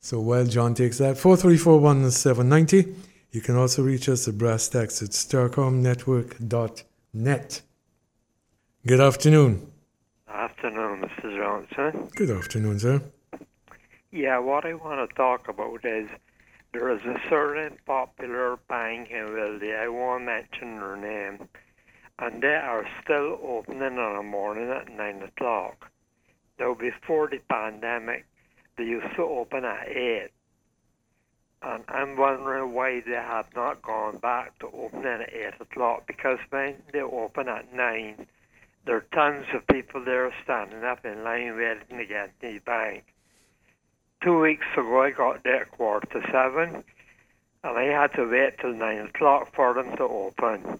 So while John takes that, 434-1790. You can also reach us at brass tacks at starcomnetwork.net. Good afternoon. Afternoon, Mr. Johnson. Good afternoon, sir. Yeah, what I want to talk about is there is a certain popular bank in Wildy, I won't mention their name, and they are still opening in the morning at 9 o'clock. Now, before the pandemic, they used to open at 8. And I'm wondering why they have not gone back to opening at 8 o'clock, because when they open at 9, there are tons of people there standing up in line waiting to get to the bank. 2 weeks ago, I got there at 7:15, and I had to wait till 9 o'clock for them to open.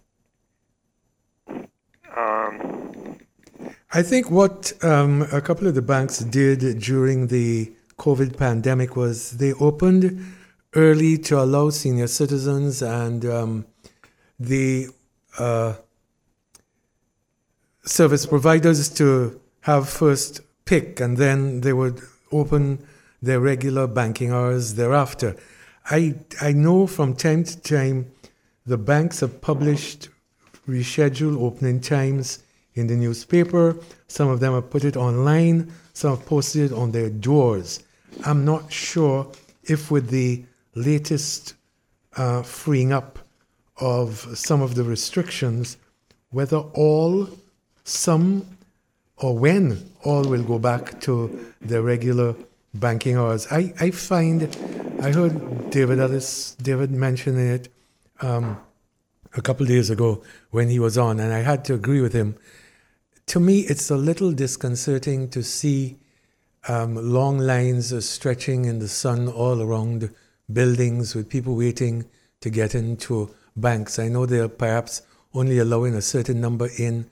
I think what a couple of the banks did during the COVID pandemic was they opened early to allow senior citizens and the service providers to have first pick, and then they would open their regular banking hours thereafter. I know from time to time the banks have published rescheduled opening times in the newspaper. Some of them have put it online. Some have posted it on their doors. I'm not sure if with the latest freeing up of some of the restrictions, whether all, some, or when all will go back to their regular banking hours. I heard David mentioning it a couple of days ago when he was on, and I had to agree with him. To me, it's a little disconcerting to see long lines stretching in the sun all around buildings with people waiting to get into banks. I know they're perhaps only allowing a certain number in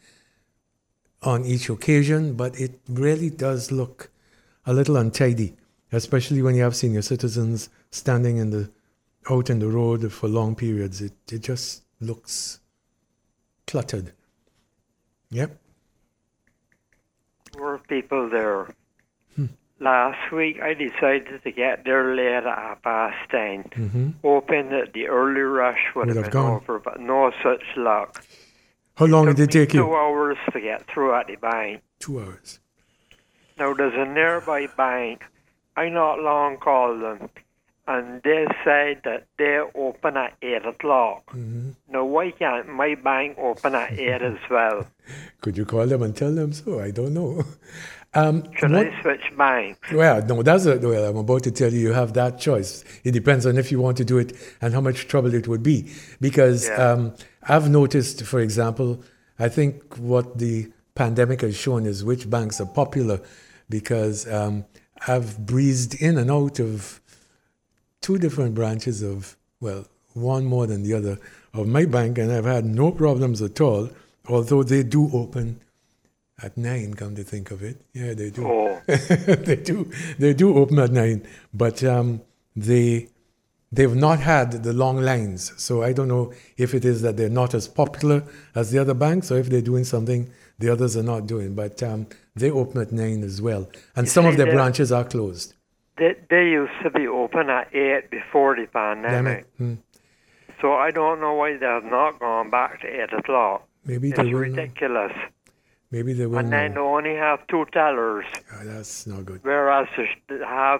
on each occasion, but it really does look a little untidy, especially when you have senior citizens standing out in the road for long periods. It just looks cluttered. Yep. There were people there. Last week, I decided to get there late at 10:30, hoping that the early rush would have been gone over, but no such luck. How long did it take you? 2 hours to get through at the bank. 2 hours. Now, there's a nearby bank. I not long called them, and they said that they open at 8 o'clock. Now, why can't my bank open at 8 as well? Could you call them and tell them so? I don't know. Should I switch banks? Well, no, I'm about to tell you have that choice. It depends on if you want to do it and how much trouble it would be. Because I've noticed, for example, I think what the pandemic has shown is which banks are popular, because I've breezed in and out of 2 different branches of, well, one more than the other, of my bank, and I've had no problems at all, although they do open at 9, come to think of it. Yeah, they do. Oh. They do open at 9, but they've not had the long lines. So I don't know if it is that they're not as popular as the other banks, or if they're doing something the others are not doing. But they open at 9 as well. And some of their branches are closed. They used to be open at 8 before the pandemic. So I don't know why they have not gone back to 8 o'clock. Maybe it's they will. ridiculous. Maybe they will. And then they only have 2 tellers. Oh, that's not good. Whereas they have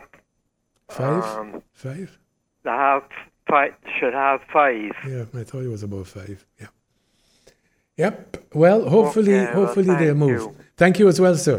5? 5? They have should have 5. Yeah, I thought it was about 5. Yeah. Yep. Well, hopefully they'll move. You. Thank you as well, sir.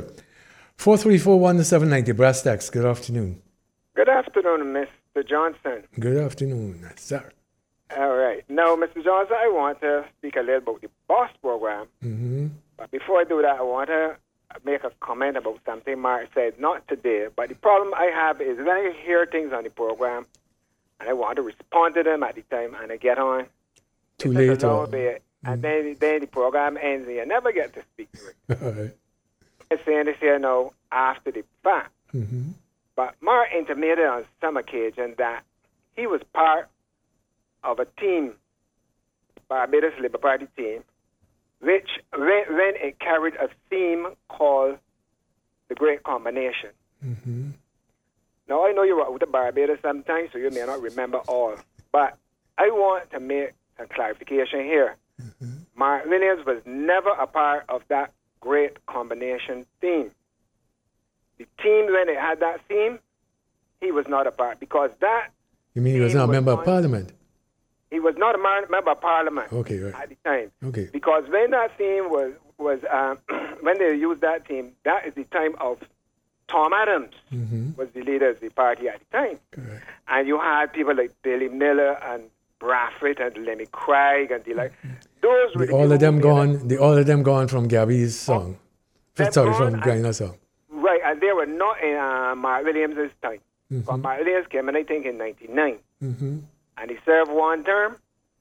434-1790, Brass Tacks. Good afternoon. Good afternoon, Mr. Johnson. Good afternoon, sir. All right. Now, Mr. Johnson, I want to speak a little about the BOSS program. But before I do that, I want to make a comment about something Mark said, not today, but the problem I have is when I hear things on the program and I want to respond to them at the time and I get on. Too late. And then the program ends and you never get to speak to it. All right. I'm saying this here now after the fact. But Mark intimated on some occasion that he was part of a team, Barbados Labour Party team, which when it carried a theme called the Great Combination. Now, I know you were out of Barbados sometimes, so you may not remember all. But I want to make a clarification here. Mark Williams was never a part of that great combination team. The team, when they had that team, he was not a part, because that... You mean he was not a member of parliament? He was not a member of parliament okay, right. at the time. Okay. Because when that team was when they used that team, that is the time of Tom Adams was the leader of the party at the time. Correct. And you had people like Billy Miller and Bradford and Lemmy Craig and the like. Those were all of them gone from Gabby's song. From Grainer's song. Right, and they were not in Mark Williams' time. Mark Williams came in, I think, in 1999. And he served one term,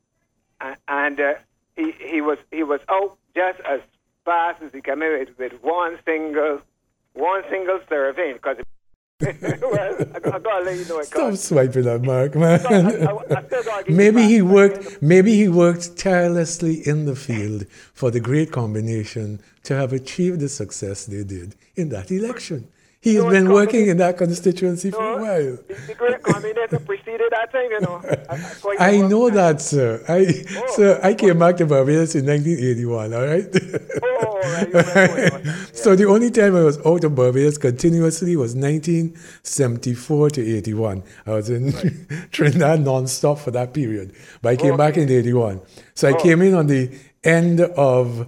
and he was out just as fast as he came in with one single serving. Because well, I gotta let you know it. Stop swiping that Mark, man. Maybe he worked tirelessly in the field for the great combination to have achieved the success they did in that election. He's been working in that constituency for a while. The great combination preceded that time, you know. I know that, sir. I came back to Barbados in 1981, all right? Right. So the only time I was out of Barbados continuously was 1974 to 81. I was in Trinidad non-stop for that period. But I came back in 81. So I came in on the end of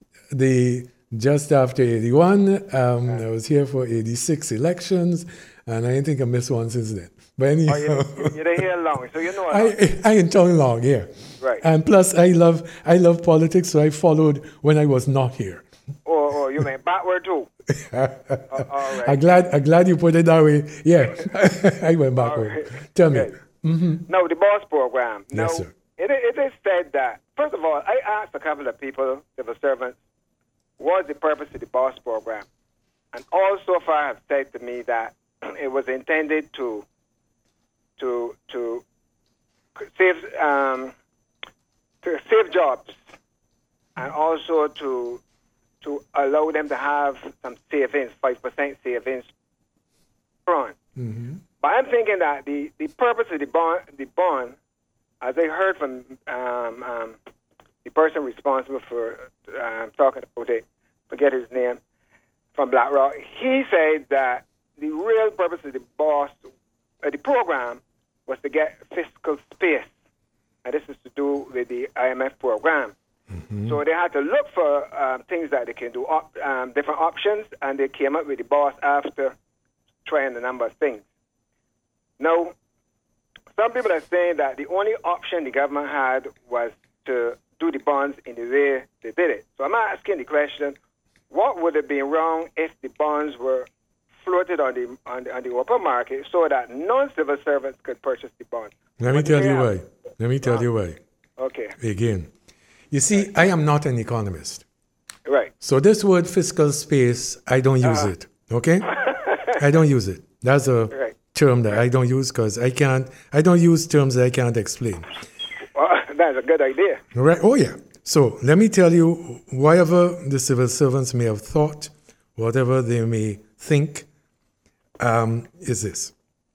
just after 81. I was here for 86 elections, and I didn't think I missed one since then. But anyhow, you didn't hear long, so you know. I ain't talking long here. Right. And plus, I love politics, so I followed when I was not here. Oh, you mean backward too? All right. I'm glad you put it that way. Yeah, I went backward. Right. Tell me. Now, the BOSS program. Yes, sir. It is said that, first of all, I asked a couple of people, civil servants, what's the purpose of the BOSS program? And all so far have said to me that it was intended to save jobs, and also to allow them to have some savings, 5% savings front. But I'm thinking that the purpose of the bond, as I heard from the person responsible for talking about it, forget his name, from BlackRock, he said that the real purpose of the program was to get fiscal space. And this is to do with the IMF program. So they had to look for things that they can do, different options, and they came up with the BOSS after trying a number of things. Now, some people are saying that the only option the government had was to do the bonds in the way they did it. So I'm asking the question, what would have been wrong if the bonds were floated on the open market so that non-civil servants could purchase the bonds? Let me tell you why. Okay. Again, you see, I am not an economist. Right. So this word fiscal space, I don't use it. Okay? I don't use it. That's a term that I don't use because I don't use terms that I can't explain. That's a good idea. Right? Oh, yeah. So let me tell you, whatever the civil servants may have thought, whatever they may think, is this.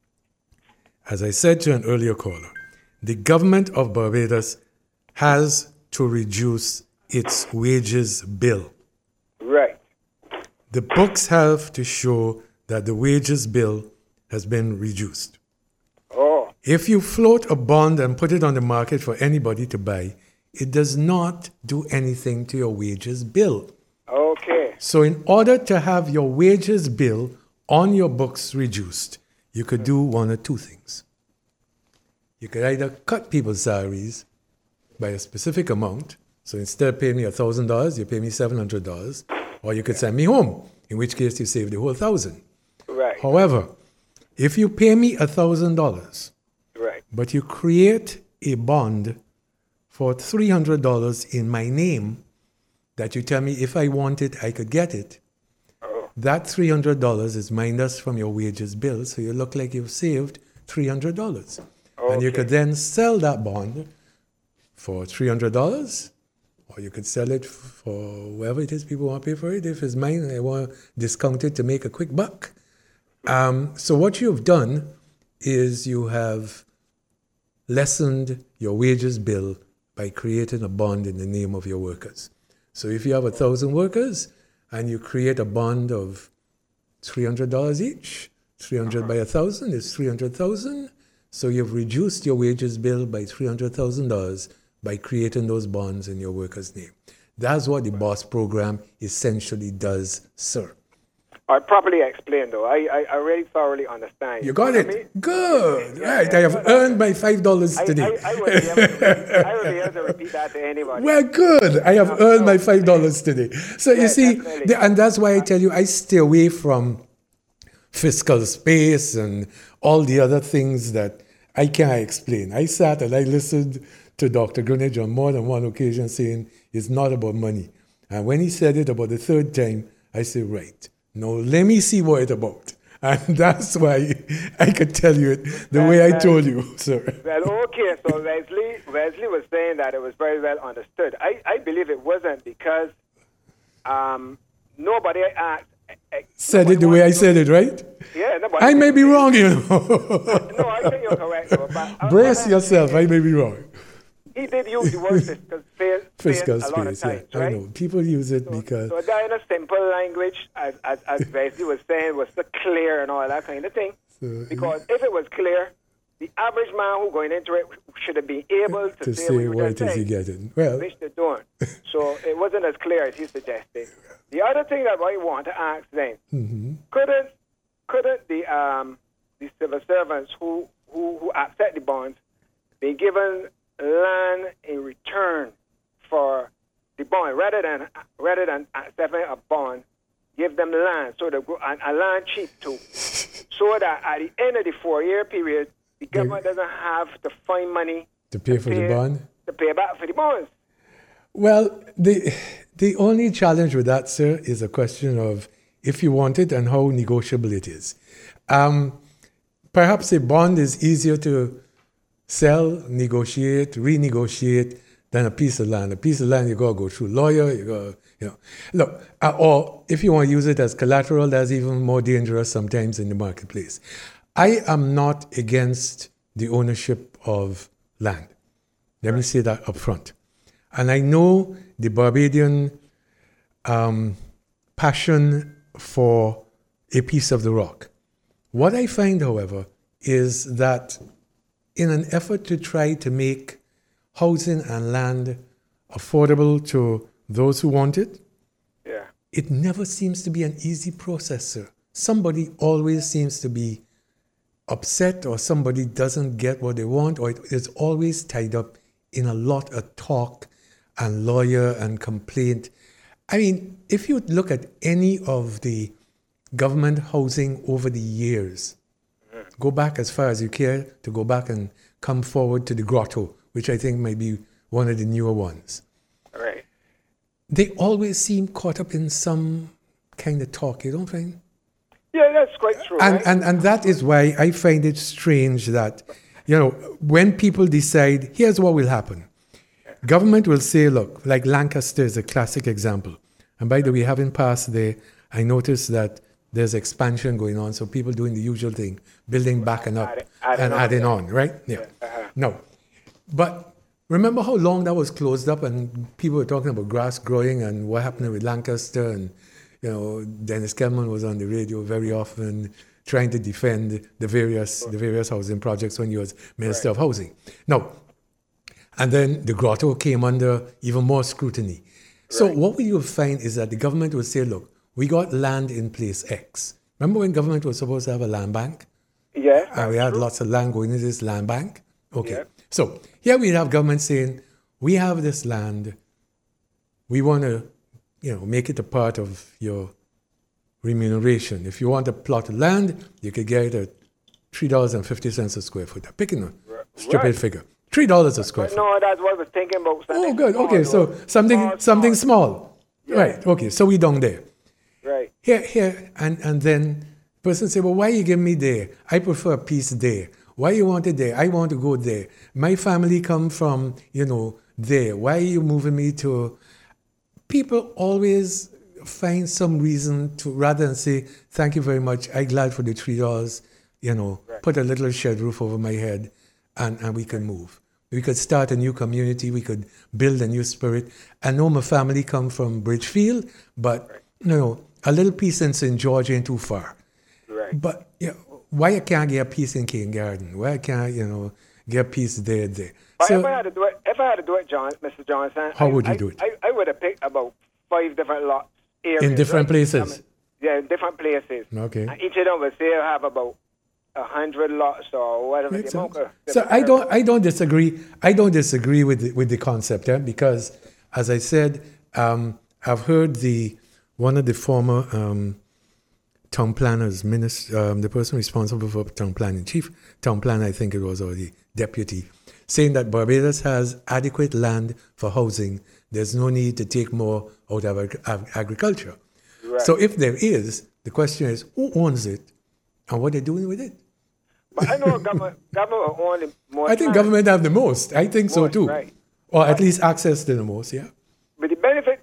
As I said to an earlier caller, the government of Barbados has to reduce its wages bill. Right. The books have to show that the wages bill has been reduced. Oh. If you float a bond and put it on the market for anybody to buy, it does not do anything to your wages bill. Okay. So in order to have your wages bill on your books reduced, you could do one or two things. You could either cut people's salaries by a specific amount. So instead of paying me $1,000, you pay me $700. Or you could send me home, in which case you save the whole $1,000. Right. However, if you pay me $1,000, but you create a bond for $300 in my name that you tell me if I want it, I could get it, that $300 is minus from your wages bill, so you look like you've saved $300. And you could then sell that bond for $300, or you could sell it for whatever it is people want to pay for it. If it's mine and I want to discount it to make a quick buck, So what you've done is you have lessened your wages bill by creating a bond in the name of your workers. So if you have 1,000 workers and you create a bond of $300 each, 300 by 1,000 is 300,000. So you've reduced your wages bill by $300,000 by creating those bonds in your workers' name. That's what the BOSS program essentially does, sir. I properly explained, though. I really thoroughly understand. You got it? Good. Yeah, right. I have earned my $5 today. I would be able to repeat that to anybody. Well, good. I have earned my $5 today. So you see, and that's why I tell you, I stay away from fiscal space and all the other things that I can't explain. I sat and I listened to Dr. Greenidge on more than one occasion saying it's not about money. And when he said it about the third time, I said, right, now let me see what it's about. And that's why I could tell you it the way I told you, sir. Well, okay, so Wesley was saying that it was very well understood. I believe it wasn't because nobody asked. Said it the way I said it, right? Yeah, nobody. I may be wrong, you know. No, I think you're correct. But brace yourself, I may be wrong. He did use the word fiscal space a lot of times, yeah, right? I know. People use it because... So that in a simple language, as Wesley was saying, was so clear and all that kind of thing. So, because if it was clear, the average man who going into it should have been able to say what it is he getting. Well, which they don't. So it wasn't as clear as he suggested. The other thing that I want to ask then, couldn't the civil servants who accept the bonds be given land in return for the bond rather than accepting a bond, give them land so they go and a land cheap too, so that at the end of the 4-year period, the government doesn't have to find money to pay for the bond, to pay back for the bonds. Well, the only challenge with that, sir, is a question of if you want it and how negotiable it is. Perhaps a bond is easier to sell, negotiate, renegotiate than a piece of land. A piece of land, you got to go through a lawyer, you got to, Look, or if you want to use it as collateral, that's even more dangerous sometimes in the marketplace. I am not against the ownership of land. Let me say that up front. And I know the Barbadian passion for a piece of the rock. What I find, however, is that in an effort to try to make housing and land affordable to those who want it, it never seems to be an easy process, sir. Somebody always seems to be upset, or somebody doesn't get what they want, or it is always tied up in a lot of talk and lawyer and complaint. I mean, if you look at any of the government housing over the years, go back as far as you care to go back and come forward to the Grotto, which I think might be one of the newer ones. Right. They always seem caught up in some kind of talk, you don't find? Yeah, that's quite true. And that is why I find it strange that, when people decide, here's what will happen. Government will say, look, like Lancaster is a classic example. And by the way, having passed there, I noticed that there's expansion going on. So people doing the usual thing, building back and up and adding on, right? Yeah. No. But remember how long that was closed up and people were talking about grass growing and what happened with Lancaster, and Dennis Kelman was on the radio very often trying to defend the various housing projects when he was Minister of Housing. No. And then the Grotto came under even more scrutiny. So what we will find is that the government will say, look, we got land in place X. Remember when government was supposed to have a land bank? Yeah. And we had lots of land going into this land bank? Okay. Yeah. So here we have government saying, we have this land. We want to, make it a part of your remuneration. If you want a plot of land, you could get it at $3.50 a square foot. I'm picking a stupid figure. $3 a square foot. No, that's what I was thinking about. Oh, good. Okay, so something small. Yeah. Right. Okay, so we down there. Right. Here, and then the person say, well, why you give me there? I prefer a piece there. Why you want it there? I want to go there. My family come from, there. Why are you moving me to... People always find some reason to, rather than say, thank you very much, I'm glad for the $3, put a little shed roof over my head, and we can move. We could start a new community. We could build a new spirit. I know my family come from Bridgefield, but, a little peace in St. George ain't too far. Right. But why I can't get peace in King Garden? Why I can't, get peace there? But So, if I had to do it, Mr. Johnson, how would you do it? I would have picked about 5 different lots. Areas, In different places? In different places. Okay. And each of them would say have about 100 lots or whatever. Makes the amount sense. of- So I don't disagree. I don't disagree with the concept, because, as I said, I've heard one of the former town planners, the person responsible for town planning, chief town planner, I think it was, or the deputy, saying that Barbados has adequate land for housing. There's no need to take more out of agriculture. Right. So if there is, the question is, who owns it and what they're doing with it? But I know government only more. I think government have the most. I think so too. Right. Or at least access to the most, yeah. But the benefit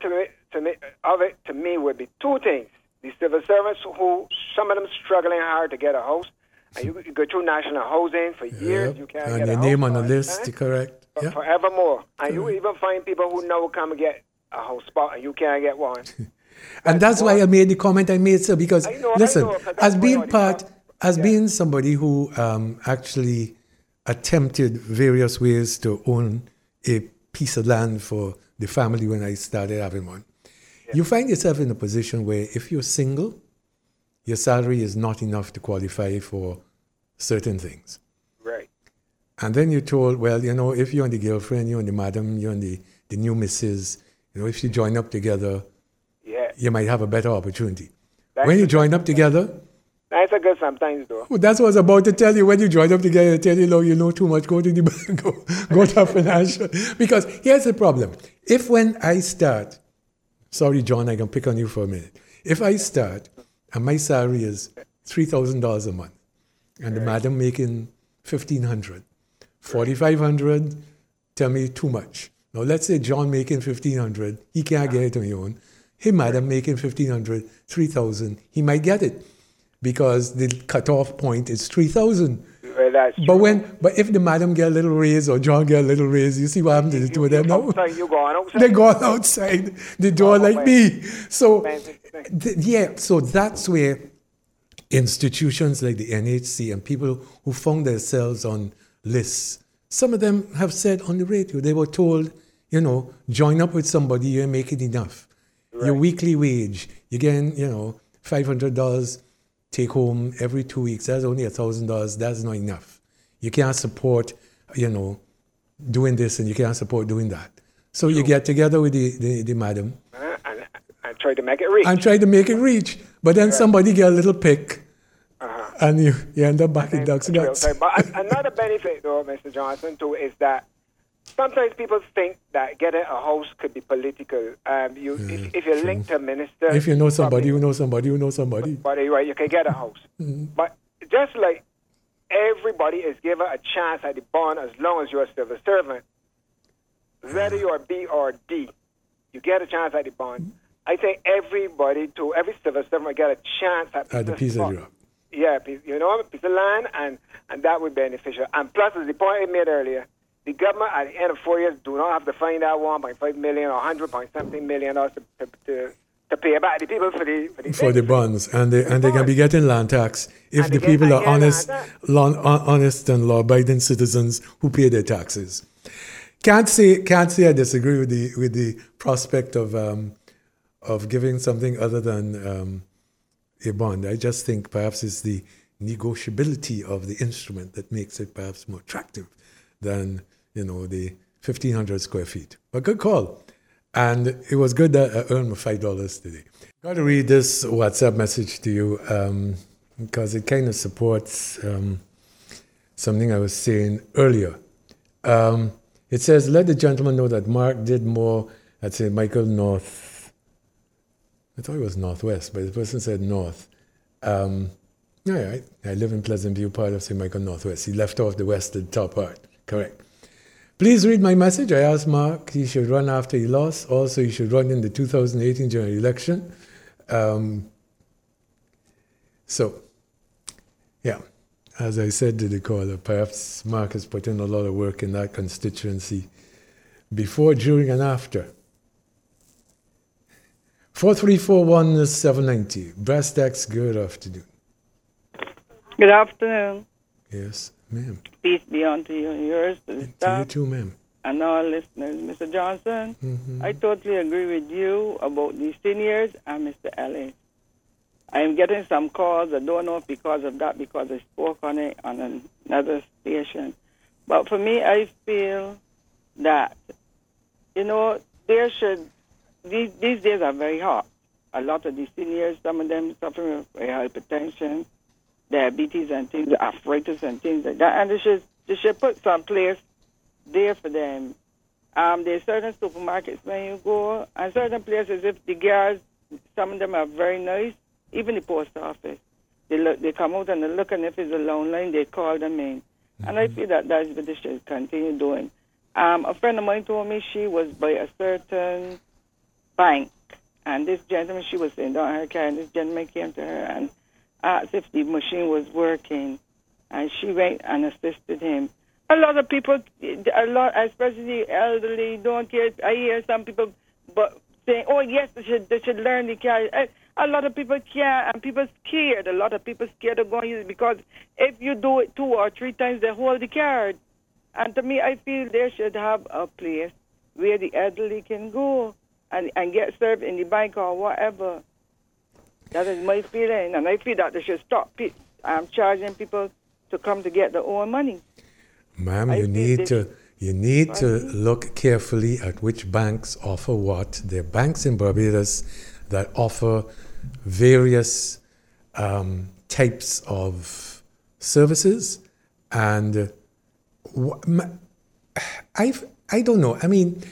to me would be 2 things. The civil servants who, some of them struggling hard to get a house, and you go through national housing for years, you can't and get a your house. name on the all list, time, correct. Yeah. forevermore. And you even find people who now come and get a house spot and you can't get one. And that's why I made the comment I made, sir, because, I know, listen, 'cause that's as being what part, as yeah. being somebody who actually attempted various ways to own a piece of land for the family when I started having one, you find yourself in a position where if you're single, your salary is not enough to qualify for certain things. Right. And then you're told, well, if you're on the girlfriend, you're on the madam, you're on the new missus, if you join up together, Yeah. you might have a better opportunity. That's When you a- join up together, That's a good sometimes, though. well, that's what I was about to tell you. When you join up together, I tell you, you know too much, go to the bank, go to financial. Because here's the problem. If when I start, sorry, John, I can pick on you for a minute. If I start and my salary is $3,000 a month, and the madam making $1,500, $4,500, tell me too much. Now, let's say John making $1,500, he can't get it on his own. Hey, madam making $1,500, $3,000, he might get it because the cutoff point is $3,000. Well, that's But true. but if the madam get a little raise or John get a little raise, you see what happened to the two of them now? Outside, you going outside. They're going outside the door like man. me. So, Man, so that's where institutions like the NHC and people who found themselves on lists, some of them have said on the radio, they were told, join up with somebody, you're making enough. Your weekly wage, you're getting, $500 take home every 2 weeks. That's only $1,000. That's not enough. You can't support, doing this and you can't support doing that. So you get together with the madam and try to make it reach. and try to make it reach. But then somebody get a little pick and you end up back in ducks and guts. But another benefit, though, Mr. Johnson, too, is that sometimes people think that getting a house could be political. If you're linked to a minister... If you know somebody who knows somebody who knows somebody. But anyway, you can get a house. But just like everybody is given a chance at the bond as long as you're a civil servant, whether you're B or D, you get a chance at the bond. I think every civil servant get a chance at The piece of job. Yeah, a piece of land, and that would be beneficial. And plus, as the point I made earlier, the government at the end of 4 years do not have to find out 1.5 million or 100.something million dollars to pay back the people for the bonds, and they can be getting land tax if And the they get- people are and get honest and law-abiding citizens who pay their taxes. Can't say I disagree with the prospect of giving something other than a bond. I just think perhaps it's the negotiability of the instrument that makes it perhaps more attractive than the 1,500 square feet. But good call. And it was good that I earned my $5 today. Got to read this WhatsApp message to you because it kind of supports something I was saying earlier. It says, let the gentleman know that Mark did more at St. Michael North. I thought it was Northwest, but the person said North. Yeah, I live in Pleasant View, part of St. Michael Northwest. He left off the west, the top part. Correct. Please read my message. I asked Mark he should run after he lost. Also, he should run in the 2018 general election. So, yeah, as I said to the caller, perhaps Mark has put in a lot of work in that constituency before, during, and after. 4341-790. Brass Tacks, good afternoon. Good afternoon. Yes, ma'am. Peace be unto you and yours, to the To staff, you too, ma'am. and all listeners. Mr. Johnson, I totally agree with you about the seniors and Mr. Ellis. I am getting some calls. I don't know if because of that, because I spoke on it on another station. But for me, I feel that, there should, these days are very hot. A lot of the seniors, some of them suffering with hypertension, diabetes and things, arthritis and things like that. And they should put some place there for them. There's certain supermarkets when you go, and certain places, if the guards, some of them are very nice, even the post office. They come out and they look, and if it's a long line, they call them in. And I feel that that's what they should continue doing. A friend of mine told me she was by a certain bank, and this gentleman, she was sitting down her car, and this gentleman came to her and asked if the machine was working, and she went and assisted him. A lot of people, especially elderly, don't care. I hear some people saying, "Oh yes, they should learn the car." A lot of people can't, and people scared. A lot of people scared of going use it because if you do it 2 or 3 times, they hold the card. And to me, I feel they should have a place where the elderly can go and get served in the bank or whatever. That is my feeling, and I feel that they should stop charging people to come to get their own money. Ma'am, you need to look carefully at which banks offer what. There are banks in Barbados that offer various types of services, and I don't know. I mean,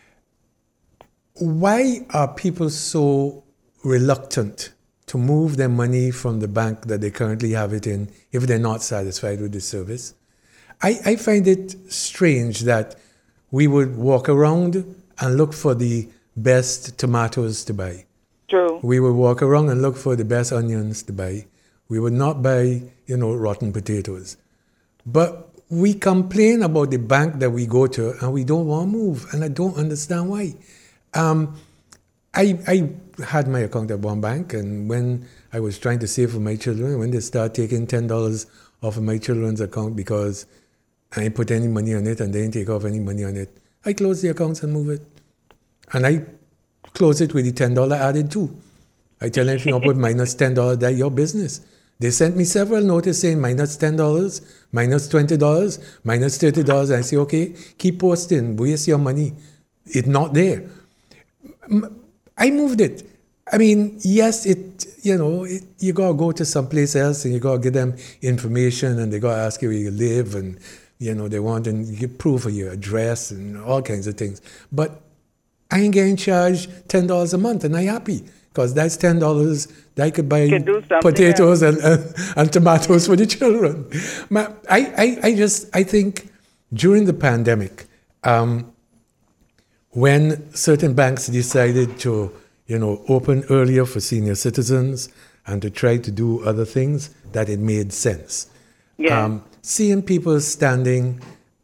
why are people so reluctant to move their money from the bank that they currently have it in if they're not satisfied with the service? I find it strange that we would walk around and look for the best tomatoes to buy. True. We would walk around and look for the best onions to buy. We would not buy, rotten potatoes. But we complain about the bank that we go to and we don't want to move, and I don't understand why. I had my account at one bank, and when I was trying to save for my children, when they start taking $10 off of my children's account because I ain't put any money on it and they didn't take off any money on it, I closed the accounts and move it. And I close it with the $10 added too. I tell them, if you don't put minus $10, that's your business. They sent me several notices saying minus $10, minus $20, minus $30. I say, okay, keep posting, waste your money. It's not there. I moved it. I mean, yes, you got to go to someplace else and you got to give them information and they got to ask you where you live and, they want to give proof of your address and all kinds of things. But I ain't getting charged $10 a month and I'm happy because that's $10 that I could buy potatoes and tomatoes for the children. I think during the pandemic, when certain banks decided to, open earlier for senior citizens and to try to do other things, that it made sense. Yeah. Seeing people standing,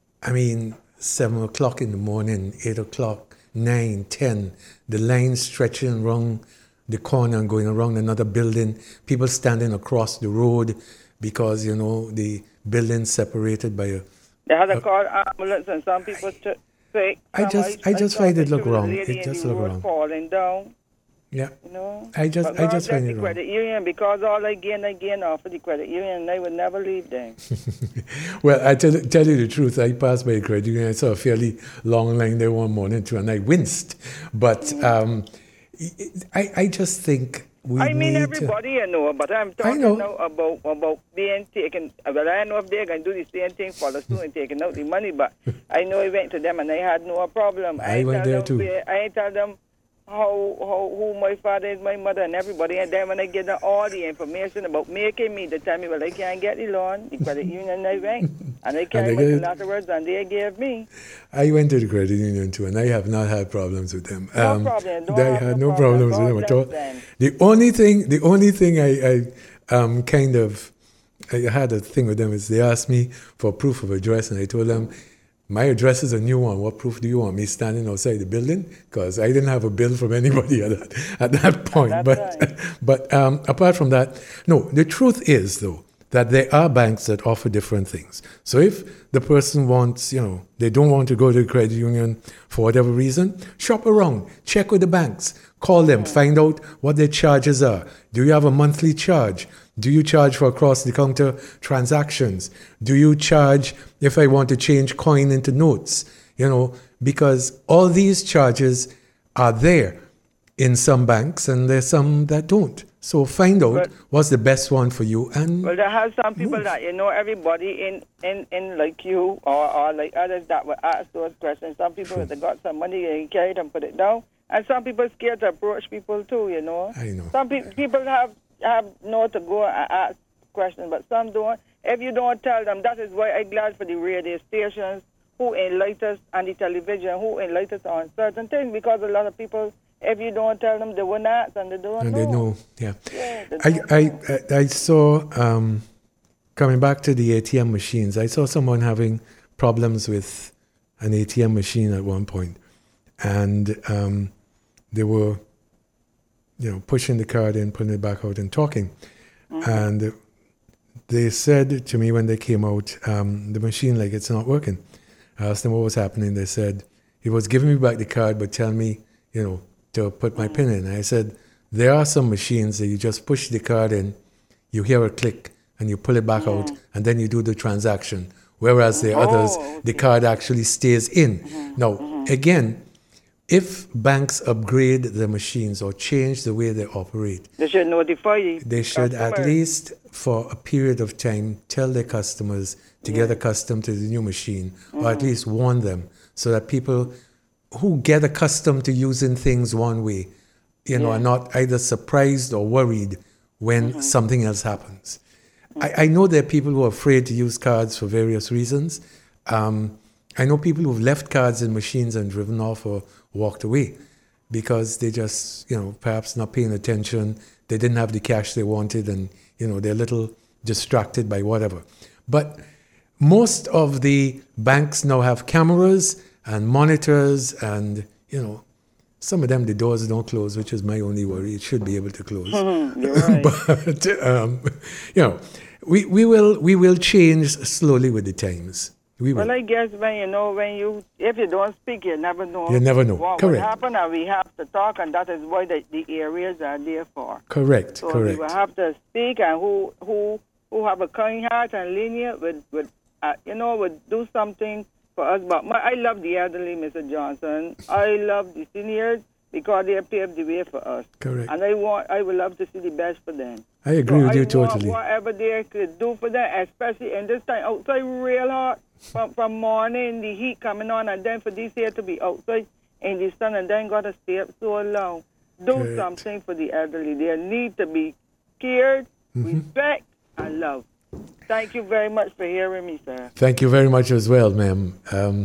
7 o'clock in the morning, 8 o'clock, 9, 10, the line stretching around the corner and going around another building, people standing across the road because, the building separated by a... They had to call ambulance and some people say... I just find it look wrong. It just look wrong. Falling down. Yeah. I just find it wrong. Credit union, because all I gain off of the credit union, and I would never leave them. Well, I tell you the truth. I passed by a credit union. I saw a fairly long line there one morning too, and I winced. But I just think we need everybody but I'm talking now about being taken. Well, I don't know if they're going to do the same thing for the student taking out the money, but I know I went to them and I had no problem. I went there too. I tell them who my father is, my mother, and everybody. And then when I get them all the information about making me, they tell me, well, I can't get the loan. The credit union I went, and I carry my collaterals, and they gave me. I went to the credit union too, and I have not had problems with them. No problem. I had no problems with them at all. The only thing I kind of I had a thing with them is they asked me for proof of address, and I told them, my address is a new one. What proof do you want? Me standing outside the building? Because I didn't have a bill from anybody at that point. But apart from that, no, the truth is, though, that there are banks that offer different things. So if the person wants, they don't want to go to the credit union for whatever reason, shop around, check with the banks, call them, find out what their charges are. Do you have a monthly charge? Do you charge for across-the-counter transactions? Do you charge if I want to change coin into notes? Because all these charges are there in some banks, and there's some that don't. So find out what's the best one for you. And there are some people that, everybody in like you or like others that will ask those questions. Some people, if they got some money, they carry it and put it down. And some people scared to approach people too, I know. Some people have know to go and ask questions, but some don't. If you don't tell them, that is why I'm glad for the radio stations who enlighten us and the television who enlighten us on certain things, because a lot of people, if you don't tell them, they won't ask and they don't know. They know, yeah. I saw, coming back to the ATM machines, I saw someone having problems with an ATM machine at one point, and they were pushing the card in, putting it back out and talking. Mm-hmm. And they said to me when they came out, the machine, it's not working. I asked them what was happening. They said, he was giving me back the card, but tell me, to put my PIN in. And I said, there are some machines that you just push the card in, you hear a click, and you pull it back out, and then you do the transaction. Whereas the others, the card actually stays in. Now, again, if banks upgrade the machines or change the way they operate, they should notify you. They should at least for a period of time tell their customers to get accustomed to the new machine, or at least warn them, so that people who get accustomed to using things one way, are not either surprised or worried when something else happens. I know there are people who are afraid to use cards for various reasons. I know people who've left cards in machines and driven off or walked away because they just, perhaps not paying attention. They didn't have the cash they wanted, and, they're a little distracted by whatever. But most of the banks now have cameras and monitors, and, some of them, the doors don't close, which is my only worry. It should be able to close. You're right. But, we will change slowly with the times. Well, I guess if you don't speak, you never know. You never know. What will happen, and we have to talk, and that is what the areas are there for. Correct. So we will have to speak, and who have a kind heart and lenient would do something for us. But I love the elderly, Mr. Johnson. I love the seniors because they paved the way for us. Correct. And I would love to see the best for them. I agree with you totally. Whatever they could do for them, especially in this time outside real hot. From morning, the heat coming on, and then for this here to be outside in the sun, and then got to stay up so long. Do something for the elderly. They need to be cared, respect, and love. Thank you very much for hearing me, sir. Thank you very much as well, ma'am.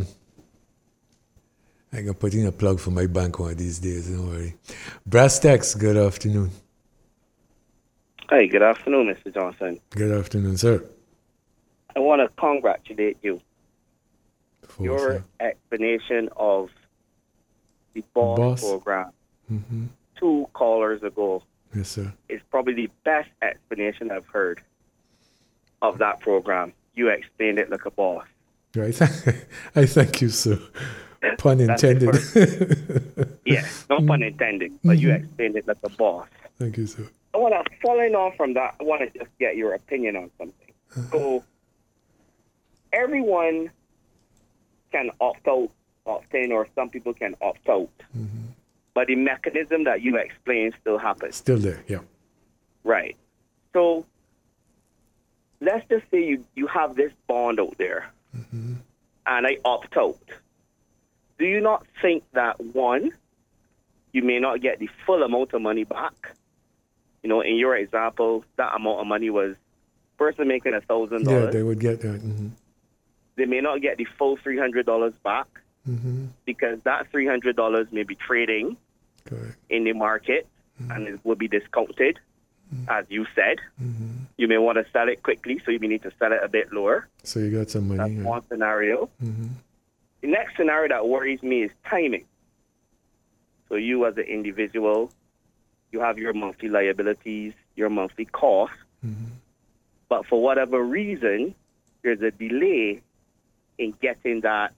I can put in a plug for my bank one of these days, don't worry. Brass Tacks, good afternoon. Hi, good afternoon, Mr. Johnson. Good afternoon, sir. I want to congratulate you. Your explanation of the BOSS program 2 callers ago is probably the best explanation I've heard of that program. You explained it like a boss. Right. I thank you, sir. Pun intended. Yes, no pun intended, but you explained it like a boss. Thank you, sir. Following on from that, I want to just get your opinion on something. So, everyone can opt in, or some people can opt out. But the mechanism that you explained still happens. Still there, yeah. Right. So, let's just say you have this bond out there, and I opt out. Do you not think that, one, you may not get the full amount of money back. You know, in your example, that amount of money was person making $1,000. Yeah, they would get that. Mm-hmm. They may not get the full $300 back because that $300 may be trading in the market and it will be discounted, as you said. You may want to sell it quickly, so you may need to sell it a bit lower. So you got some money. That's one scenario. The next scenario that worries me is timing. So you as an individual, you have your monthly liabilities, your monthly costs, but for whatever reason, there's a delay in getting that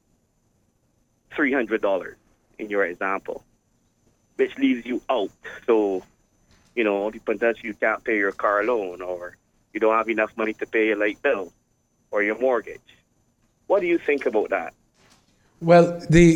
$300 in your example, which leaves you out. So, you know, potentially you can't pay your car loan, or you don't have enough money to pay your light bill or your mortgage. What do you think about that? Well,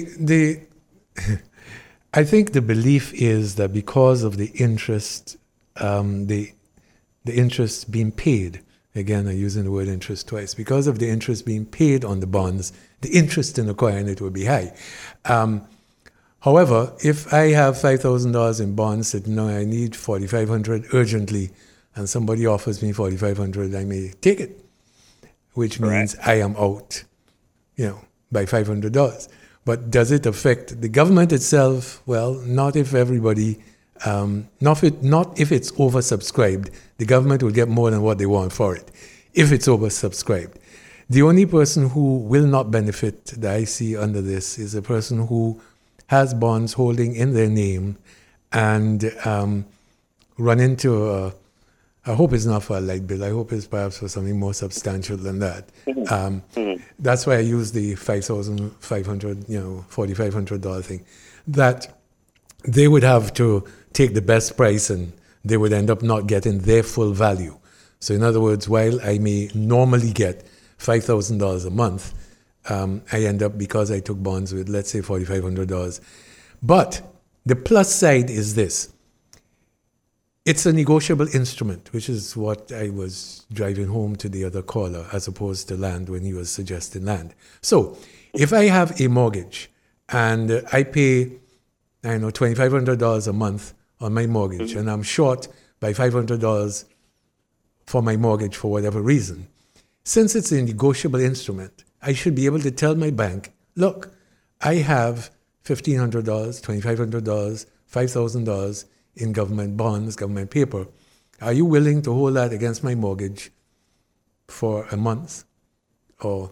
I think the belief is that because of the interest, the interest being paid, again, I'm using the word interest twice, because of the interest being paid on the bonds, the interest in acquiring it will be high. However, if I have $5,000 in bonds that I need $4,500 urgently, and somebody offers me $4,500, I may take it, which means I am out, by $500. But does it affect the government itself? Well, not if everybody, not if it's oversubscribed. The government will get more than what they want for it, if it's oversubscribed. The only person who will not benefit that I see under this is a person who has bonds holding in their name and run into I hope it's not for a light bill. I hope it's perhaps for something more substantial than that. That's why I use the $5,500, $4,500 thing. That they would have to take the best price and they would end up not getting their full value. So in other words, while I may normally get $5,000 a month, I end up, because I took bonds with, let's say, $4,500. But the plus side is this. It's a negotiable instrument, which is what I was driving home to the other caller, as opposed to land when he was suggesting land. So if I have a mortgage and I pay, $2,500 a month on my mortgage, and I'm short by $500 for my mortgage for whatever reason, since it's a negotiable instrument, I should be able to tell my bank, look, I have $1,500, $2,500, $5,000 in government bonds, government paper. Are you willing to hold that against my mortgage for a month, or,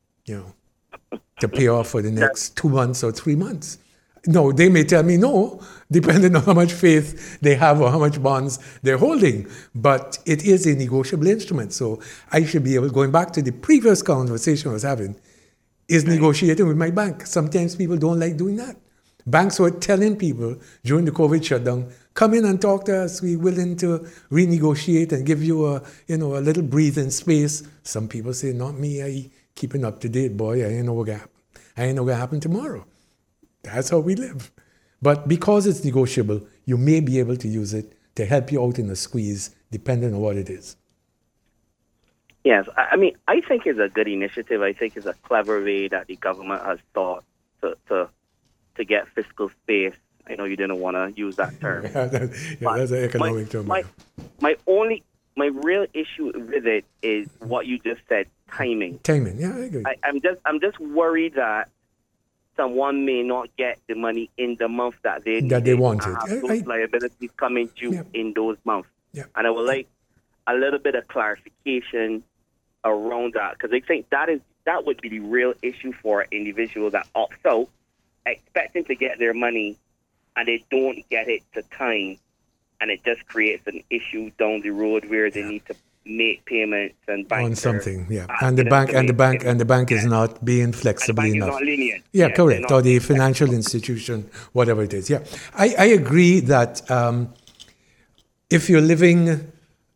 to pay off for the next 2 months or 3 months? No, they may tell me no, depending on how much faith they have or how much bonds they're holding. But it is a negotiable instrument. So I should be able, going back to the previous conversation I was having, is negotiating with my bank. Sometimes people don't like doing that. Banks were telling people during the COVID shutdown, come in and talk to us. We're willing to renegotiate and give you a little breathing space. Some people say, not me. I keeping up to date, boy. I ain't know what happen. I ain't know what happen tomorrow. That's how we live. But because it's negotiable, you may be able to use it to help you out in a squeeze, depending on what it is. Yes, I mean, I think it's a good initiative. I think it's a clever way that the government has thought to get fiscal space. I know you didn't want to use that term. That's an economic term. My real issue with it is what you just said, timing. Timing, yeah, I agree. I'm just worried that someone may not get the money in the month that they wanted. Those liabilities coming due in those months. Yeah. And I would like a little bit of clarification around that, because I think that would be the real issue for an individual that opts out, expecting to get their money, and they don't get it to time, and it just creates an issue down the road where they need to make payments and bank on something, and the bank is not being flexible enough. The bank is not lenient. Yeah, correct. Or the financial institution, whatever it is. Yeah, I agree that if you're living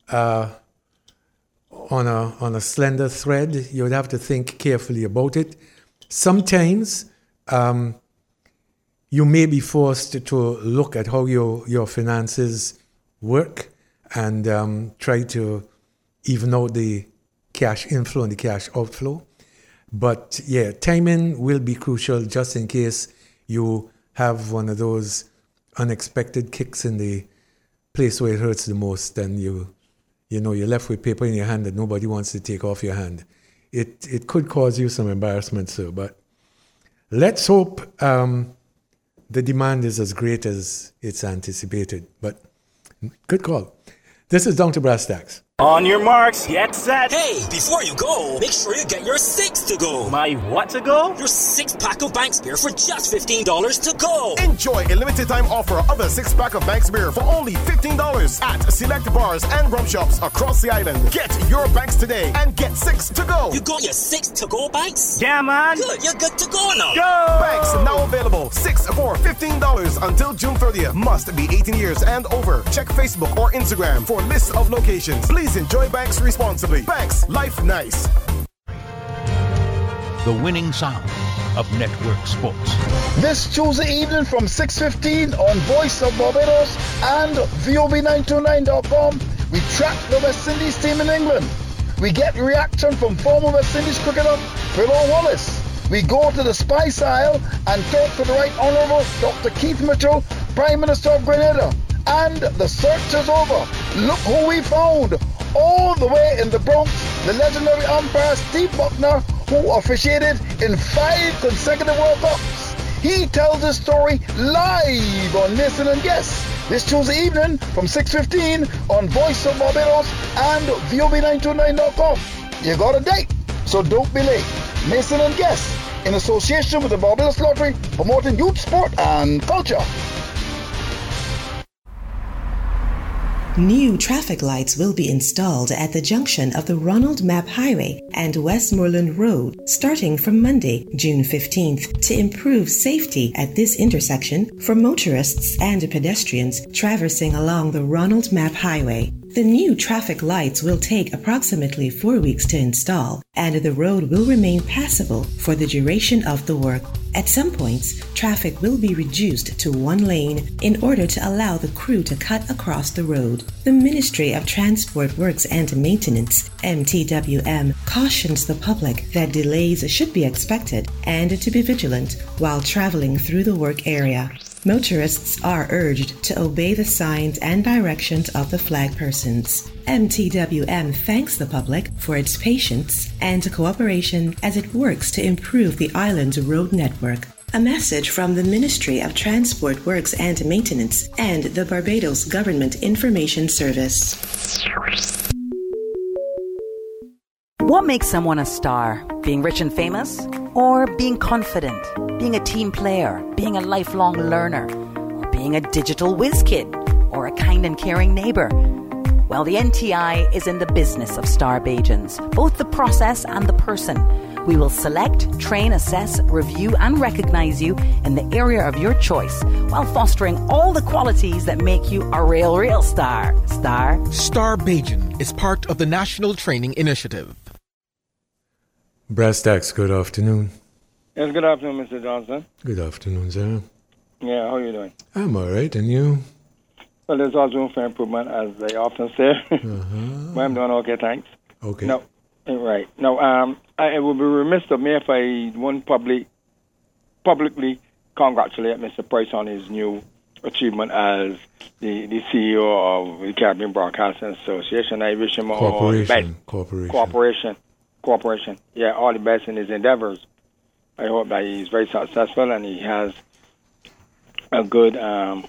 on a slender thread, you would have to think carefully about it. Sometimes you may be forced to look at how your finances work and try to even out the cash inflow and the cash outflow. But timing will be crucial, just in case you have one of those unexpected kicks in the place where it hurts the most, and you're left with paper in your hand that nobody wants to take off your hand. It could cause you some embarrassment, sir. But let's hope the demand is as great as it's anticipated. But good call. This is Down to Brass Tacks. On your marks, get set. Hey, before you go, make sure you get your 6 to go. My what to go? Your 6-pack of Banks beer for just $15 to go. Enjoy a limited time offer of the 6-pack of Banks beer for only $15 at select bars and rum shops across the island. Get your Banks today and get 6 to go. You got your 6 to go, Banks? Yeah, man. Good, you're good to go now. Go! Banks now available. 6 for $15 until June 30th. Must be 18 years and over. Check Facebook or Instagram for lists of locations. Please enjoy Banks responsibly. Banks, life nice. The winning sound of network sports. This Tuesday evening from 6:15 on Voice of Barbados and VOB929.com, we track the West Indies team in England. We get reaction from former West Indies cricketer Phil Wallace. We go to the Spice Isle and talk to the Right Honourable Dr. Keith Mitchell, Prime Minister of Grenada. And the search is over. Look who we found. All the way in the Bronx, the legendary umpire Steve Buckner, who officiated in 5 consecutive World Cups. He tells his story live on Mason and Guest this Tuesday evening from 6:15 on Voice of Barbados and VOB929.com. You got a date, so don't be late. Mason and Guest, in association with the Barbados Lottery, promoting youth sport and culture. New traffic lights will be installed at the junction of the Ronald Mapp Highway and Westmoreland Road starting from Monday, June 15th, to improve safety at this intersection for motorists and pedestrians traversing along the Ronald Mapp Highway. The new traffic lights will take approximately 4 weeks to install, and the road will remain passable for the duration of the work. At some points, traffic will be reduced to 1 lane in order to allow the crew to cut across the road. The Ministry of Transport Works and Maintenance, MTWM, cautions the public that delays should be expected and to be vigilant while traveling through the work area. Motorists are urged to obey the signs and directions of the flag persons. MTWM thanks the public for its patience and cooperation as it works to improve the island's road network. A message from the Ministry of Transport Works and Maintenance and the Barbados Government Information Service. What makes someone a star? Being rich and famous? Or being confident? Being a team player? Being a lifelong learner? Or being a digital whiz kid? Or a kind and caring neighbor? Well, the NTI is in the business of star Bajans, both the process and the person. We will select, train, assess, review and recognize you in the area of your choice while fostering all the qualities that make you a real star. Star Bajan is part of the National Training Initiative. Brass Tacks, good afternoon. Yes, good afternoon, Mr. Johnson. Good afternoon, sir. Yeah, how are you doing? I'm all right, and you? Well, there's always room for improvement, as they often say. But I'm doing okay, thanks. Okay. No, right. No, it would be remiss of me if I wouldn't publicly congratulate Mr. Price on his new achievement as the CEO of the Caribbean Broadcasting Association. I wish him all the best. Cooperation. Yeah, all the best in his endeavors. I hope that he's very successful and he has a good, a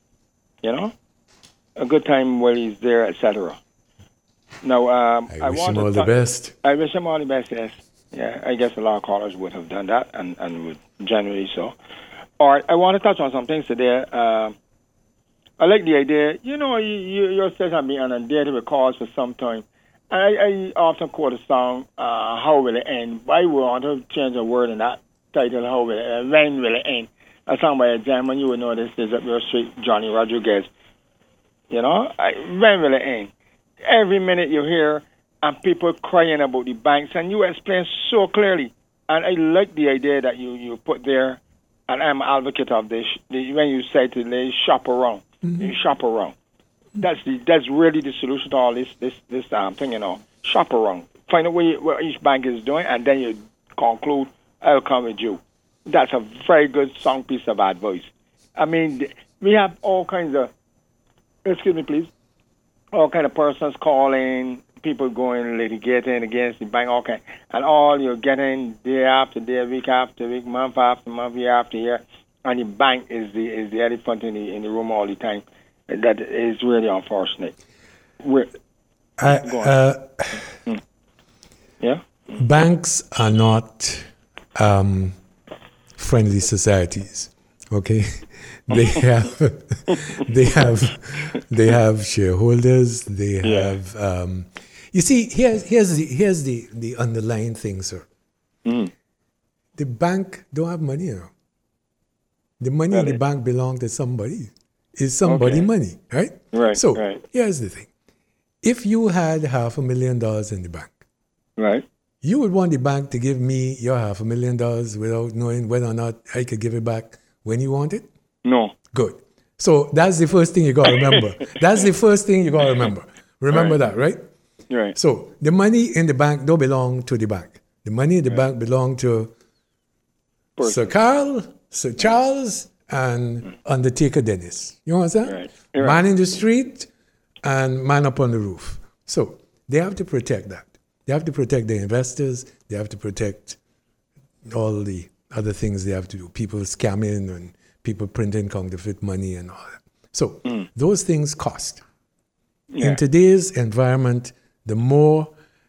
good time while he's there, etc. Now, I wish him all the best. I wish him all the best, yes. Yeah, I guess a lot of callers would have done that and would generally so. All right, I want to touch on some things today. I like the idea, your station has been inundated with calls for some time. I often quote a song, How Will It End? Why would I want to change a word in that title, How Will It End? When Will It End? A song by a gentleman, you would know this is up your street, Johnny Rodriguez. When will it end? Every minute you hear and people crying about the banks, and you explain so clearly. And I like the idea that you put there, and I'm an advocate of this, when you say to they shop around. Mm-hmm. You shop around. That's really the solution to all this thing, Shop around. Find out what each bank is doing, and then you conclude, I'll come with you. That's a very good song piece of advice. I mean, we have all kinds of, excuse me, please, all kind of persons calling, people going litigating against the bank, all kind, and all you're getting day after day, week after week, month after month, year after year, and the bank is the elephant in the room all the time. That is really unfortunate. Yeah. Banks are not friendly societies. Okay, they have shareholders. They have. You see, here's the underlying thing, sir. The bank don't have money, you know. The money in the bank belongs to somebody. It's somebody's money, right? Right. So here's the thing: if you had $500,000 in the bank, right, you would want the bank to give me your $500,000 without knowing whether or not I could give it back when you want it? No. Good. So that's the first thing you got to remember. That's the first thing you got to remember. Remember that, right? Right. So the money in the bank don't belong to the bank. The money in the bank belong to Sir Carl, Sir Charles, and Undertaker Dennis. You understand? Right. Man in the street and man up on the roof. So they have to protect that. They have to protect the investors. They have to protect all the other things they have to do. People scamming and people printing counterfeit money and all that. So those things cost. In today's environment, the more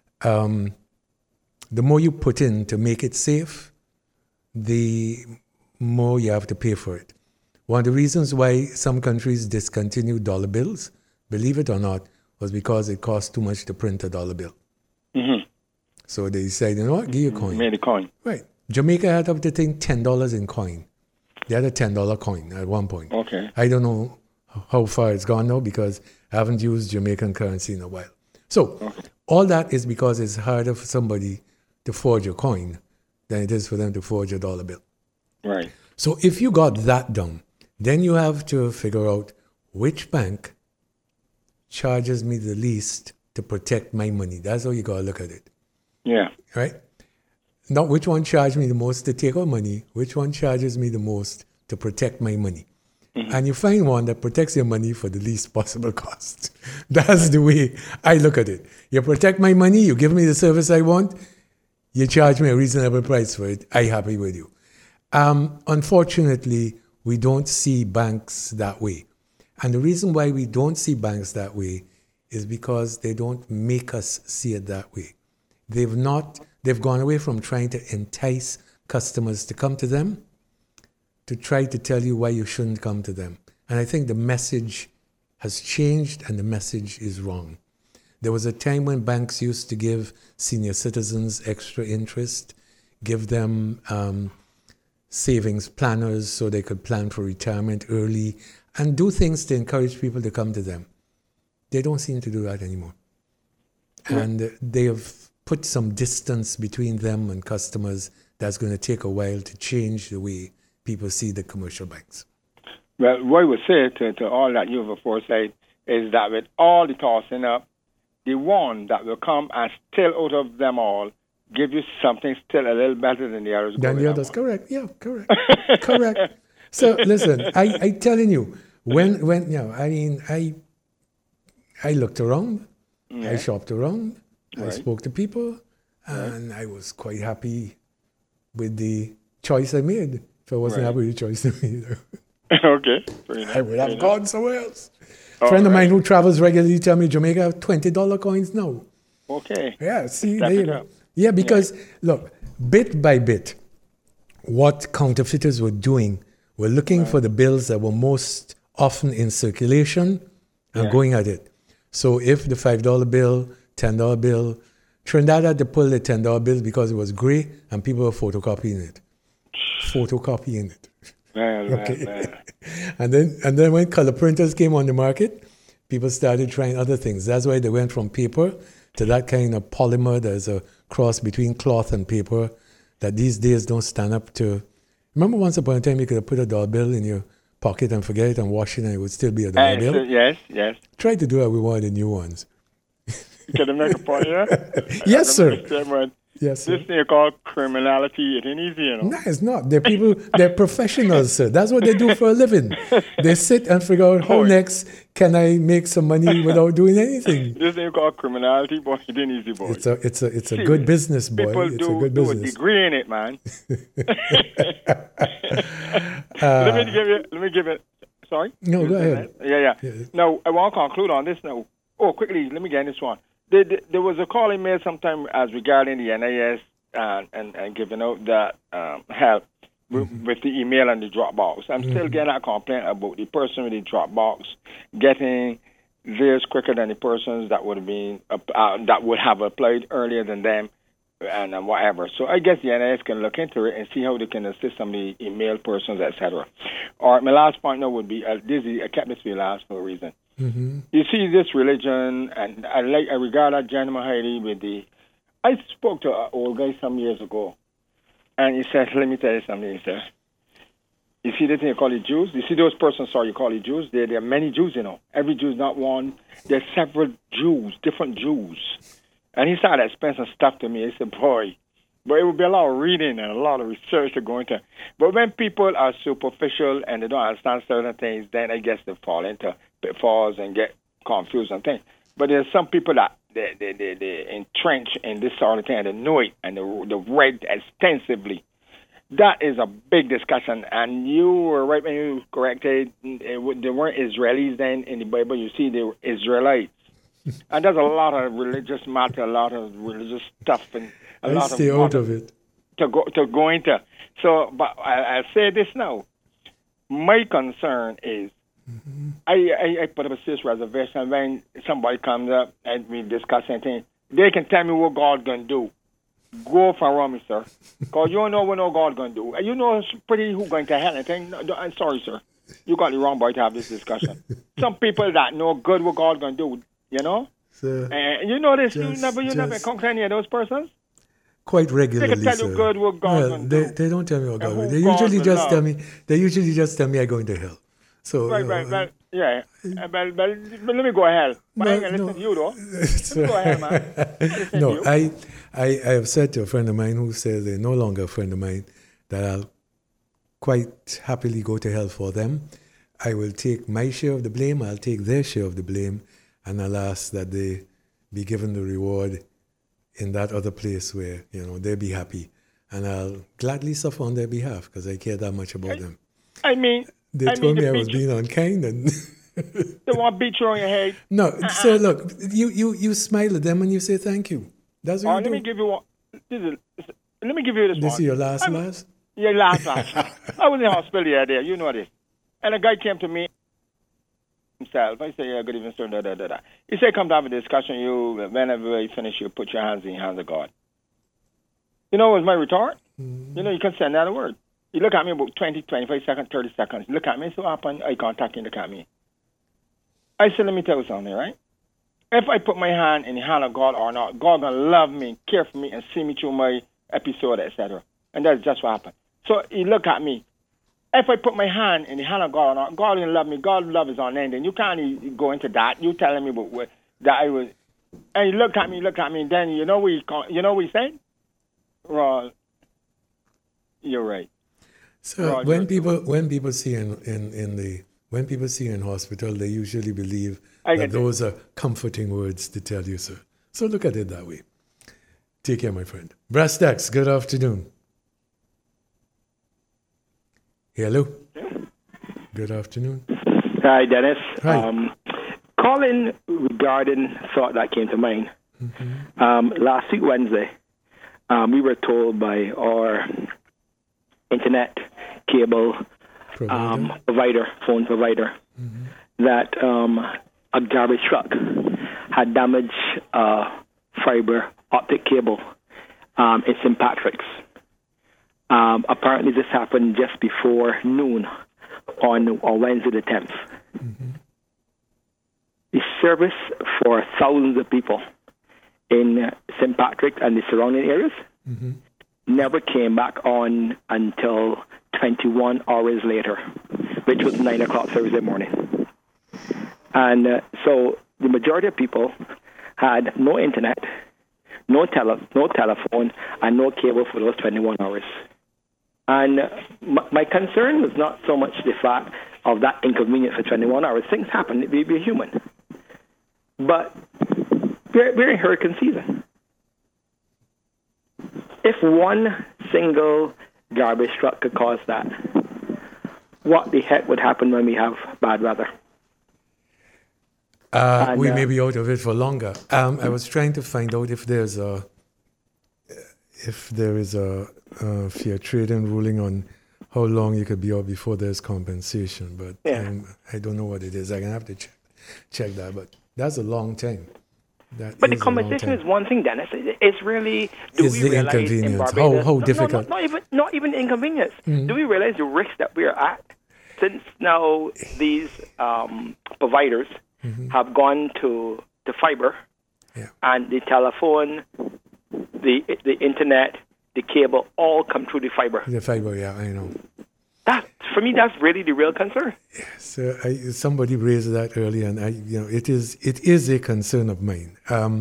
you put in to make it safe, the more you have to pay for it. One of the reasons why some countries discontinued dollar bills, believe it or not, was because it cost too much to print a dollar bill. Mm-hmm. So they decided, you know what, give you a coin. Made a coin. Right. Jamaica had up to think $10 in coin. They had a $10 coin at one point. Okay. I don't know how far it's gone now because I haven't used Jamaican currency in a while. So all that is because it's harder for somebody to forge a coin than it is for them to forge a dollar bill. Right. So if you got that down, then you have to figure out which bank charges me the least to protect my money. That's how you got to look at it. Yeah. Right? Not which one charges me the most to take out money, which one charges me the most to protect my money. Mm-hmm. And you find one that protects your money for the least possible cost. That's the way I look at it. You protect my money, you give me the service I want, you charge me a reasonable price for it, I'm happy with you. Unfortunately, we don't see banks that way. And the reason why we don't see banks that way is because they don't make us see it that way. They've gone away from trying to entice customers to come to them to try to tell you why you shouldn't come to them. And I think the message has changed and the message is wrong. There was a time when banks used to give senior citizens extra interest, give them savings planners so they could plan for retirement early, and do things to encourage people to come to them. They don't seem to do that anymore. And they have put some distance between them and customers that's going to take a while to change the way people see the commercial banks. Well, what I would say to all that you have foresight is that with all the tossing up, the one that will come and still out of them all give you something still a little better than the others. Than the others, correct. Yeah, correct. Correct. So listen, I telling you, when you know, I mean, I looked around, I shopped around, I spoke to people, and I was quite happy with the choice I made. If I wasn't happy with the choice I made, okay, I would have gone somewhere else. A friend of mine who travels regularly tell me Jamaica have $20 coins now. Okay. Yeah, see, there you go. Yeah, because look, bit by bit, what counterfeiters were doing were looking for the bills that were most often in circulation and going at it. So if the $5 bill, $10 bill, Trinidad had to pull the $10 bills because it was gray and people were photocopying it. Okay. And then when color printers came on the market, people started trying other things. That's why they went from paper to that kind of polymer. There's a cross between cloth and paper that these days don't stand up to. Remember once upon a time you could have put a dollar bill in your pocket and forget it and wash it and it would still be a dollar bill? Yes. Try to do that with one of the new ones. Can I make a point here? Yes, sir. Yes, sir. This thing called criminality, it ain't easy, you know. No, it's not. They're professionals, sir. That's what they do for a living. They sit and figure out how next can I make some money without doing anything. This thing called criminality, boy, it ain't easy, boy. It's a good business, boy. People it's a good business. Do a degree in it, man. Let me give it. Sorry? No, go ahead. Yeah. Now, I want to conclude on this now. Oh, quickly, let me get this one. There was a call he made sometime as regarding the NIS and giving out that help with the email and the Dropbox. I'm still getting a complaint about the person with the Dropbox getting theirs quicker than the persons that would have been that would have applied earlier than them and whatever. So I guess the NIS can look into it and see how they can assist some of the email persons, etc. All right, my last point now would be I kept this for last for a reason. Mm-hmm. You see this religion, and I regard that gentleman highly with the. I spoke to an old guy some years ago, and he said, "Let me tell you something." He said, "You see the thing you call it Jews? You see those persons? Sorry, you call it Jews? There are many Jews, you know. Every Jew is not one. There's several Jews, different Jews." And he started explaining some stuff to me. He said, "Boy, but it would be a lot of reading and a lot of research to go into. But when people are superficial and they don't understand certain things, then I guess they fall into pitfalls and get confused and things. But there's some people that they entrench in this sort of thing and they know it and they've read extensively. That is a big discussion. And you were right when you corrected, they weren't Israelis then in the Bible. You see, they were Israelites. And there's a lot of religious matter, a lot of religious stuff, and a lot stay out of it to go into. So, but I'll say this now. My concern is, I put up a serious reservation when somebody comes up and we discuss anything. They can tell me what God's going to do. Go for Romy, sir. Because you don't know what God's going to do. You know pretty who going to hell. I'm sorry, sir. You got the wrong boy to have this discussion. Some people that know good what God's going to do, you know? And you know this, you never encounter any of those persons? Quite regularly, they can tell you good what God's going to do. They don't tell me what God will do. They usually just tell me I'm going to hell. So, right. Yeah. But let me go ahead. But I ain't going to listen to you, though. Let me go ahead, man. No, I have said to a friend of mine who says they're no longer a friend of mine that I'll quite happily go to hell for them. I will take my share of the blame. I'll take their share of the blame. And I'll ask that they be given the reward in that other place where, they'll be happy. And I'll gladly suffer on their behalf because I care that much about them. They told me I was being unkind and... They want to beat you on your head. No, so look, you smile at them and you say thank you. That's what you do. Let me give you one. Let me give you this one. This is your last? Yeah, last. I was in the hospital the other day, you know this. And a guy came to me himself. I said, yeah, good evening, sir, He said, come to have a discussion. Whenever you finish, you put your hands in the hands of God. You know what was my retort? You can say another word. You look at me about 20, 25 seconds, 30 seconds. Look at me, so happen, eye contact, and look at me. I said, let me tell you something, right? If I put my hand in the hand of God or not, God going to love me, care for me, and see me through my episode, etc. And that's just what happened. So he looked at me. If I put my hand in the hand of God or not, God didn't love me. God's love is unending. You can't go into that. You telling me about that I was... And he looked at me, and then you know what he said? Well, you're right. So when people see when people see you in hospital, they usually believe that those are comforting words to tell you, sir. So look at it that way. Take care, my friend. Brass Tacks, good afternoon. Hello. Good afternoon. Hi, Dennis. Hi. Calling regarding thought that came to mind. Last week, Wednesday, we were told by our internet cable phone provider, that a garbage truck had damaged fiber optic cable in St. Patrick's. Apparently this happened just before noon on Wednesday the 10th. The service for thousands of people in St. Patrick and the surrounding areas never came back on until 21 hours later, which was 9 o'clock Thursday morning. And so the majority of people had no internet, no telephone, and no cable for those 21 hours. And my concern was not so much the fact of that inconvenience for 21 hours. Things happen. We're human. But we're in hurricane season. If one single garbage truck could cause that, what the heck would happen when we have bad weather? We may be out of it for longer. I was trying to find out if there is a fair trading ruling on how long you could be out before there's compensation, but I don't know what it is. I'm gonna have to check that, but that's a long time. But the compensation is one thing, Dennis. It's really the inconvenience. How difficult? Not even inconvenience. Mm-hmm. Do we realize the risk that we're at? Since now these providers have gone to fiber, and the telephone, the internet, the cable, all come through the fiber. The fiber, yeah, I know. For me, that's really the real concern. Yes, somebody raised that earlier, and it is a concern of mine.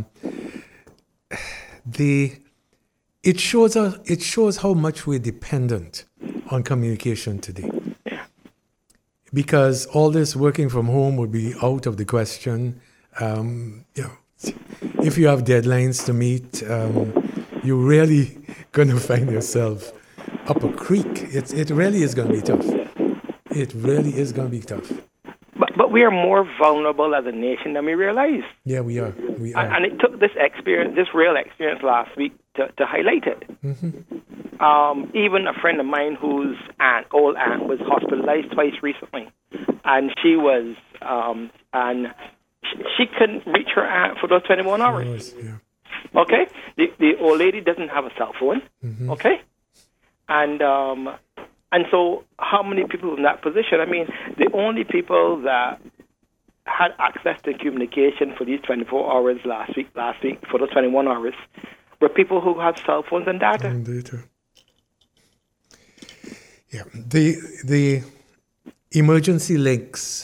It shows how much we're dependent on communication today. Yeah. Because all this working from home would be out of the question. If you have deadlines to meet, you're really going to find yourself up a creek. It really is going to be tough. It really is going to be tough. But we are more vulnerable as a nation than we realize. Yeah, we are. And it took this real experience last week to highlight it. Mm-hmm. Even a friend of mine whose old aunt was hospitalized twice recently, and she was she couldn't reach her aunt for those 21 hours. Okay, the old lady doesn't have a cell phone. Mm-hmm. Okay, and so how many people in that position? I mean, the only people that had access to communication for these 24 hours last week for those 21 hours were people who have cell phones and data. Yeah, the emergency links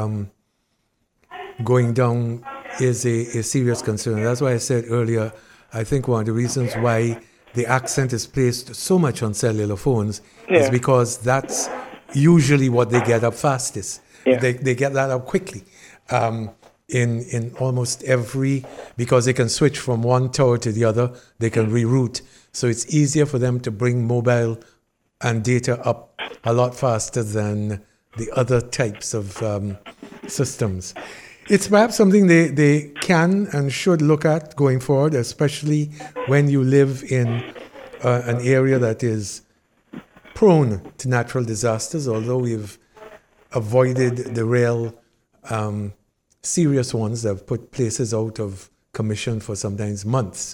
going down is a serious concern. That's why I said earlier, I think one of the reasons why the accent is placed so much on cellular phones is because that's usually what they get up fastest. Yeah. They get that up quickly. In almost because they can switch from one tower to the other, they can reroute. So it's easier for them to bring mobile and data up a lot faster than the other types of systems. It's perhaps something they can and should look at going forward, especially when you live in an area that is prone to natural disasters, although we've avoided the real serious ones that have put places out of commission for sometimes months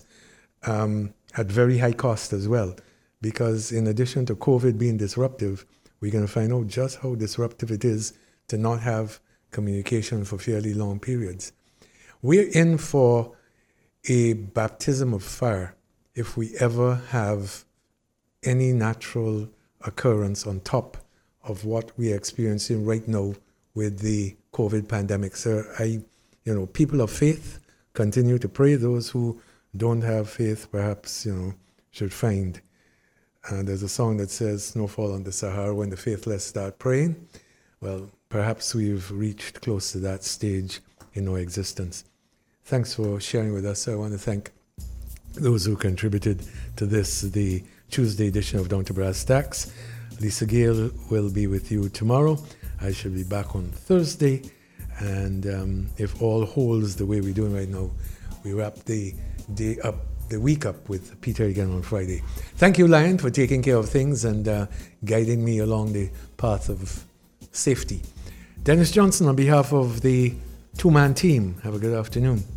at very high cost as well. Because in addition to COVID being disruptive, we're going to find out just how disruptive it is to not have communication for fairly long periods. We're in for a baptism of fire if we ever have any natural occurrence on top of what we're experiencing right now with the COVID pandemic. So people of faith continue to pray. Those who don't have faith perhaps, should find. There's a song that says, snowfall on the Sahara when the faithless start praying. Well, perhaps we've reached close to that stage in our existence. Thanks for sharing with us. I want to thank those who contributed to this, the Tuesday edition of Down to Brass Tacks. Lisa Gale will be with you tomorrow. I shall be back on Thursday. And if all holds the way we're doing right now, we wrap the week up with Peter again on Friday. Thank you, Lion, for taking care of things and guiding me along the path of safety. Dennis Johnson, on behalf of the two-man team, have a good afternoon.